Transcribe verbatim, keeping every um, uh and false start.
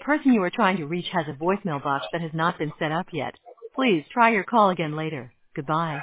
person you are trying to reach has a voicemail box that has not been set up yet. Please try your call again later. Goodbye.